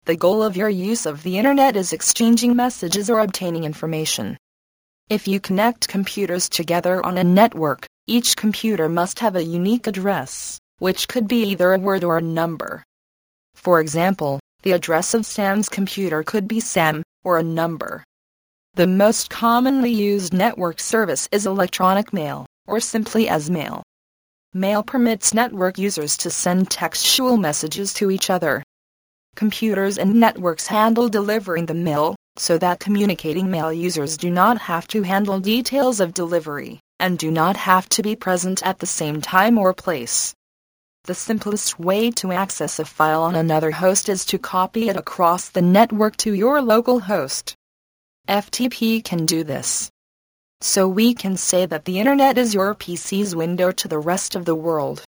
The goal of your use of the internet is exchanging messages or obtaining information. If you connect computers together on a network, each computer must have a unique address, which could be either a word or a number. For example, the address of Sam's computer could be Sam, or a number. The most commonly used network service is electronic mail, or simply as mail. Mail permits network users to send textual messages to each other. Computers and networks handle delivering the mail, so that communicating mail users do not have to handle details of delivery, and do not have to be present at the same time or place. The simplest way to access a file on another host is to copy it across the network to your local host. FTP can do this. So we can say that the internet is your PC's window to the rest of the world.